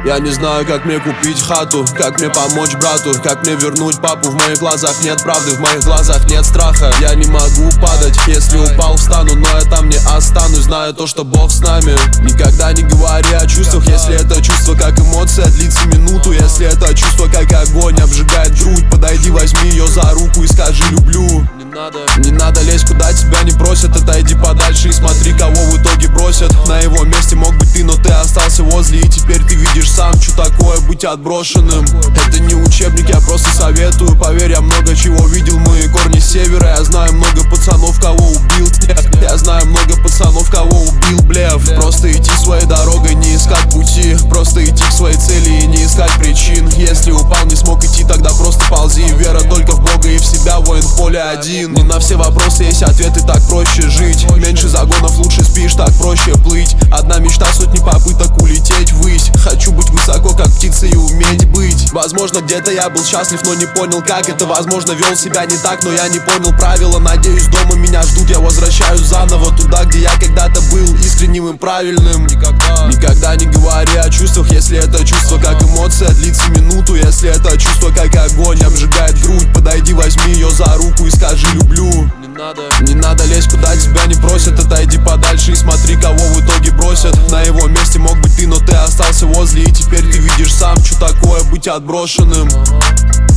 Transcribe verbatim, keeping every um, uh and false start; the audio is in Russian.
Я не знаю, как мне купить хату, как мне помочь брату, как мне вернуть папу. В моих глазах нет правды, в моих глазах нет страха. Я не могу падать, если упал, встану, но я там не останусь. Знаю то, что Бог с нами. Никогда не говори о чувствах, если это чувство как эмоция длится минуту. Если это чувство как огонь обжигает грудь, подойди, возьми ее за руку и скажи люблю. Не надо, не надо лезть, куда тебя не просят. Отойди подальше и смотри, кого в итоге бросят. На его месте мог быть ты, но ты остался возле. И теперь ты видишь сам, что такое быть отброшенным. Это не учебник, я просто советую. Поверь, я много чего видел, мы корни севера. Я знаю много пацанов, кого убил. Я знаю много пацанов, кого убил блеф. Просто идти своей дорогой, не искать пути. Просто идти к своей цели и не искать причин. Если упал, не смог идти, тогда просто ползи. Вера только в Бога и в себя, воин в поле один. Не на все вопросы есть ответы, так проще жить. Меньше загонов, лучше спишь, так проще плыть. Одна мечта, сотни попыток улететь ввысь. Хочу быть высоко, как птица, и уметь быть. Возможно, где-то я был счастлив, но не понял как это. Возможно, вел себя не так, но я не понял правила. Надеюсь, дома меня ждут, я возвращаюсь заново туда, где я когда-то был искренним и правильным. Никогда, никогда не говори о чувствах, если это чувство как эмоция длится минуту. Если это чувство как огонь обжигает грудь, подойди, возьми ее за руку и скажи люблю. Не надо, не надо лезть, куда тебя не просят. Отойди подальше и смотри, кого в итоге бросят. На его месте мог быть ты, но ты остался возле. И теперь ты видишь сам, что такое быть отброшенным.